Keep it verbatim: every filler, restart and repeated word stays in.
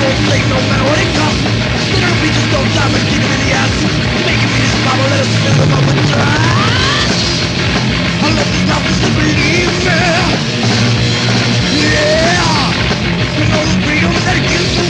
won't sleep no matter what it costs. Literally we just don't stop and kick him in the ass. Making me just bubble, let us fill them up with trash. I love these mountains to believe me. Yeah, you know the freedom that it gives to